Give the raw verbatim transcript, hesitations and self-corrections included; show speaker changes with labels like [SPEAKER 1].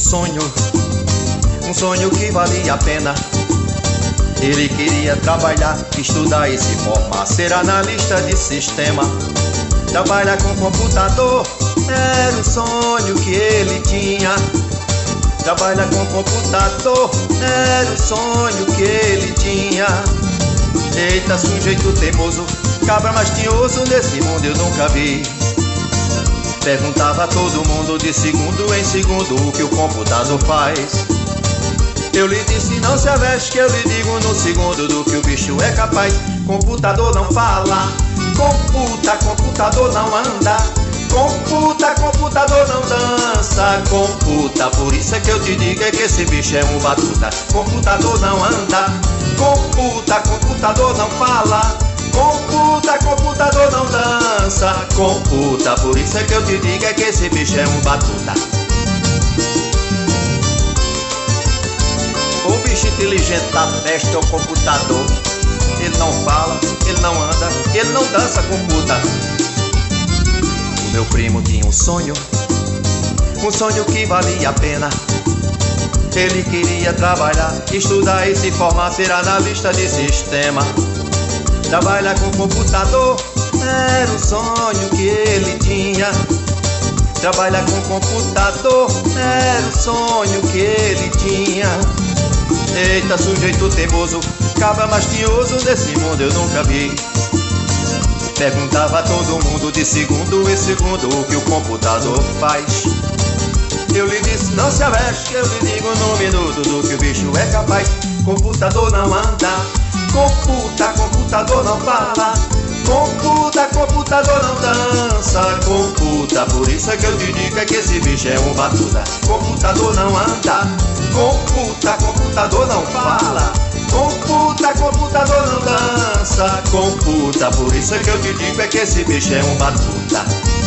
[SPEAKER 1] sonho, um sonho que valia a pena. Ele queria trabalhar, estudar e se formar, ser analista de sistema. Trabalhar com computador era o sonho que ele tinha. Trabalhar com computador era o sonho que ele tinha. Eita, sujeito teimoso, cabra mais tinhoso, nesse mundo eu nunca vi. Perguntava a todo mundo de segundo em segundo o que o computador faz. Eu lhe disse não se aveste que eu lhe digo no segundo do que o bicho é capaz. Computador não fala, computa, computador não anda. Computa, computador não dança, computa, por isso é que eu te digo é que esse bicho é um batuta. Computador não anda, computa, computador não fala. Computa, computador não dança, computa, por isso é que eu te digo é que esse bicho é um batuta. O bicho inteligente da festa é o computador. Ele não fala, ele não anda, ele não dança, computa. O meu primo tinha um sonho, um sonho que valia a pena. Ele queria trabalhar, estudar e se formar, ser analista de sistema. Trabalhar com computador era o sonho que ele tinha. Trabalhar com computador era o sonho que ele tinha. Eita, sujeito teimoso, cabra mais tinhoso, nesse mundo eu nunca vi. Perguntava a todo mundo de segundo em segundo o que o computador faz. Eu lhe disse não se aveste, eu lhe digo no minuto do que o bicho é capaz. Computador não anda, computa, computador não fala. Computa, computador não dança, computa, por isso é que eu te digo é que esse bicho é um batuta. Computador não anda, computa, computador não fala. Computa, computador não dança, computa, por isso é que eu te digo é que esse bicho é um batuta.